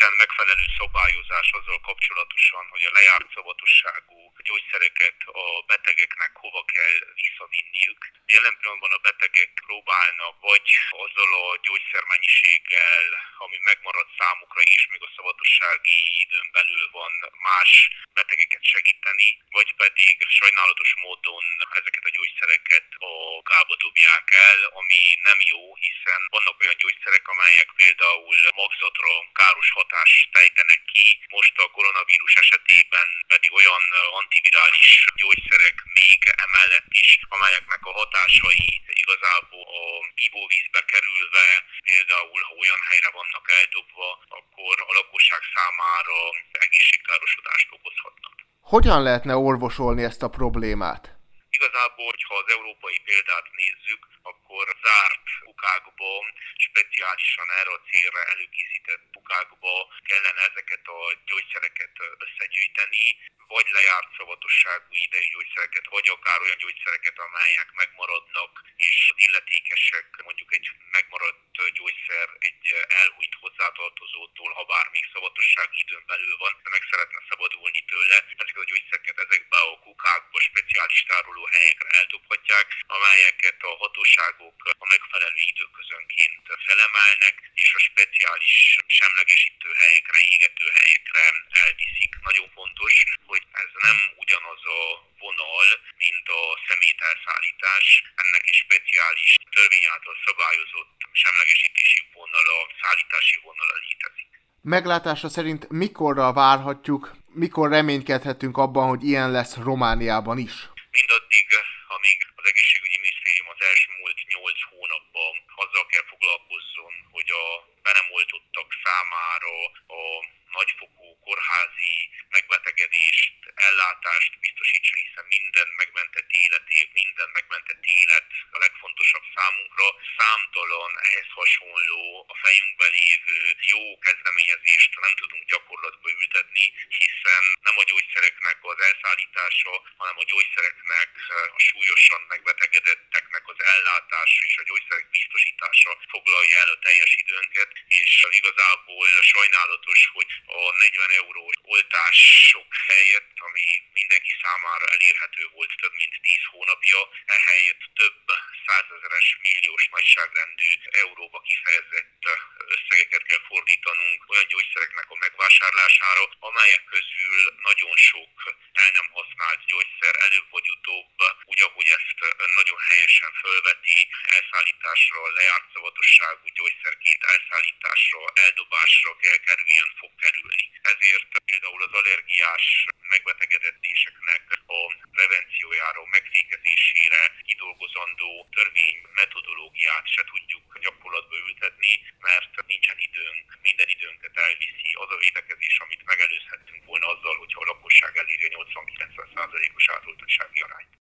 nincsen megfelelő szabályozás azzal kapcsolatosan, hogy a lejárt szavatosságú gyógyszereket a betegeknek hova kell visszavinniük. Jelen pillanatban a betegek próbálnak vagy azzal a gyógyszermennyiséggel, ami megmarad számukra és még a szavatossági időn belül van, más betegeket segíteni, vagy pedig sajnálatos módon ezeket a gyógyszereket a gába dobják el, ami nem jó, hiszen vannak olyan gyógyszerek, amelyek például magzatra káros hatást fejtenek ki. Most a koronavírus esetében pedig olyan antivirális gyógyszerek még emellett is, amelyeknek a hatásai igazából a ivóvízbe kerülve, például ha olyan helyre vannak eldobva, akkor a lakosság számára egészségkárosodást okozhatnak. Hogyan lehetne orvosolni ezt a problémát? Igazából, hogyha az európai példát nézzük, akkor zárt kukákba, speciálisan erre a célra előkészített kukákba kellene ezeket a gyógyszereket összegyűjteni, vagy lejárt szavatosságú idejű gyógyszereket, vagy akár olyan gyógyszereket, amelyek megmaradnak, és az illetékesek mondjuk egy megmaradt gyógyszer egy elhunyt hozzátartozótól, ha bár még szavatossági időn belül van, de meg szeretne szabadulni tőle, ezeket a gyógyszereket ezekbe a kukákba, speciális tárolóhelyekre eldobhatják, amelyeket a hatóságok a megfelelő időközönként felemelnek, és a speciális semlegesítő helyekre, égető helyekre elviszik. Nagyon fontos, hogy ez nem ugyanaz a vonal, mint a szemételszállítás. Ennek egy speciális törvény által szabályozott semlegesítési vonala, szállítási vonala létezik. Meglátása szerint mikorra várhatjuk, mikor reménykedhetünk abban, hogy ilyen lesz Romániában is? Mindaddig, amíg az egészségügyi minisztérium az elmúlt 8 hónapban azzal kell foglalkozzon, hogy a be nem oltottak számára a nagyfokú kórházi megbetegedést, ellátást biztosítsa, hiszen minden megmentett életév, minden megmentett élet a legfontosabb számunkra. Számtalan ehhez hasonló a fejünkben lévő jó kezdeményezést nem tudunk gyakorlatba ültetni, hiszen nem a gyógyszereknek az elszállítása, hanem a gyógyszereknek, a súlyosan megbetegedetteknek az ellátása és a gyógyszerek biztosítása foglalja el a teljes időnket, és igazából sajnálatos, hogy a 40 eurós oltások helyett, ami mindenki számára elérhető volt több mint 10 hónapja, ehelyett több százezeres, milliós nagyságrendű euróba kifejezett összegeket kell fordítanunk olyan gyógyszereknek a megvásárlására, amelyek közül nagyon sok el nem használt gyógyszer előbb vagy utóbb, úgy ahogy ezt nagyon helyesen fölveti, elszállításra, lejárt szavatosságú gyógyszerként elszállításra, eldobásra kell kerüljön, fog kerülni. Ezért például az allergiás megbetegedéseknek a prevenciójára, megfékezésére kidolgozandó törvény metodológiát se tudjuk